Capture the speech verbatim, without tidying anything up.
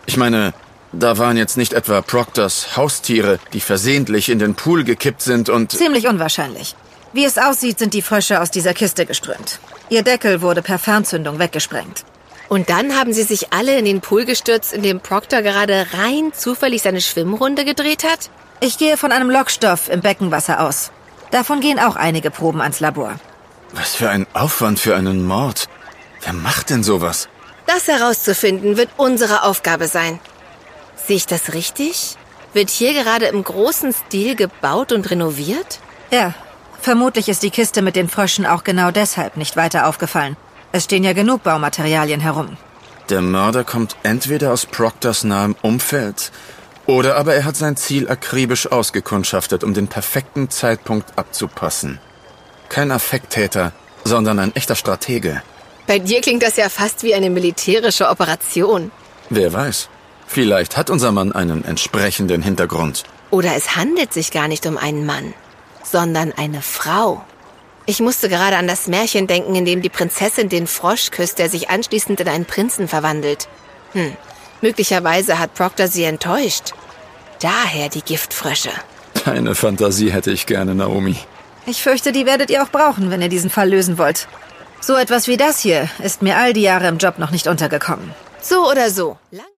Ich meine, da waren jetzt nicht etwa Proctors Haustiere, die versehentlich in den Pool gekippt sind und... Ziemlich unwahrscheinlich. Wie es aussieht, sind die Frösche aus dieser Kiste geströmt. Ihr Deckel wurde per Fernzündung weggesprengt. Und dann haben sie sich alle in den Pool gestürzt, in dem Proctor gerade rein zufällig seine Schwimmrunde gedreht hat? Ich gehe von einem Lockstoff im Beckenwasser aus. Davon gehen auch einige Proben ans Labor. Was für ein Aufwand für einen Mord. Wer macht denn sowas? Das herauszufinden wird unsere Aufgabe sein. Sehe ich das richtig? Wird hier gerade im großen Stil gebaut und renoviert? Ja, vermutlich ist die Kiste mit den Fröschen auch genau deshalb nicht weiter aufgefallen. Es stehen ja genug Baumaterialien herum. Der Mörder kommt entweder aus Proctors nahem Umfeld, oder aber er hat sein Ziel akribisch ausgekundschaftet, um den perfekten Zeitpunkt abzupassen. Kein Affekttäter, sondern ein echter Stratege. Bei dir klingt das ja fast wie eine militärische Operation. Wer weiß, vielleicht hat unser Mann einen entsprechenden Hintergrund. Oder es handelt sich gar nicht um einen Mann, sondern eine Frau. Ich musste gerade an das Märchen denken, in dem die Prinzessin den Frosch küsst, der sich anschließend in einen Prinzen verwandelt. Hm, möglicherweise hat Proctor sie enttäuscht. Daher die Giftfrösche. Deine Fantasie hätte ich gerne, Naomi. Ich fürchte, die werdet ihr auch brauchen, wenn ihr diesen Fall lösen wollt. So etwas wie das hier ist mir all die Jahre im Job noch nicht untergekommen. So oder so.